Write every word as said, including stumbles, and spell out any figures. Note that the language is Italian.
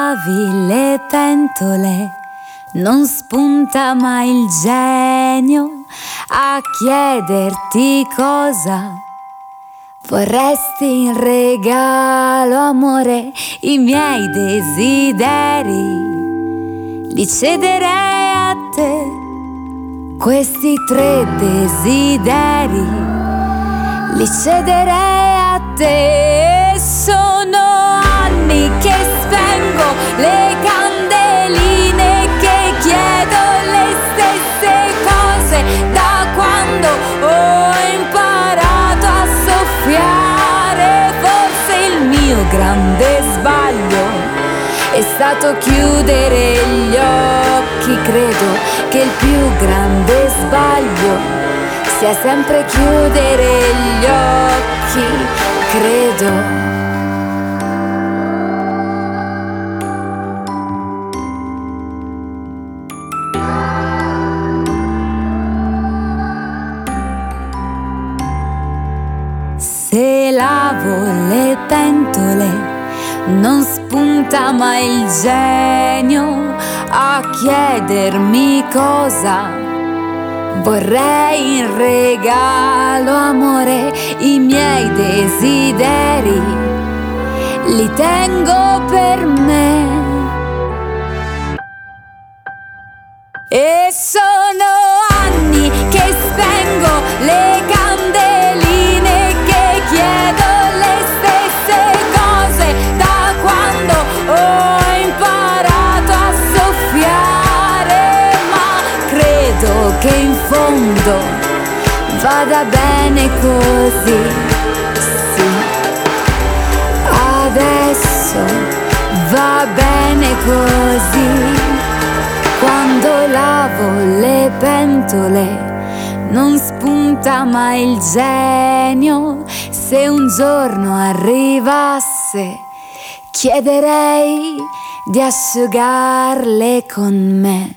lavi le pentole non spunta mai il genio a chiederti cosa vorresti in regalo, amore. I miei desideri li cederei a te. Questi tre desideri li cederei a te. Sono anni che spengo le candeline, che chiedo le stesse cose da quando ho imparato a soffiare. Forse il mio grande sbaglio è stato chiudere gli occhi. Credo che il più grande sbaglio sia sempre chiudere gli occhi. Credo. Se lavo le pentole non spunta mai il genio a chiedermi cosa vorrei in regalo, amore. I miei desideri li tengo per me. E sono anni che spengo le candeline, che chiedo le stesse cose da quando ho imparato a soffiare. Ma credo che in fondo vada bene così, sì. Adesso va bene così. Quando lavo le pentole non spunta mai il genio. Se un giorno arrivasse, chiederei di asciugarle con me.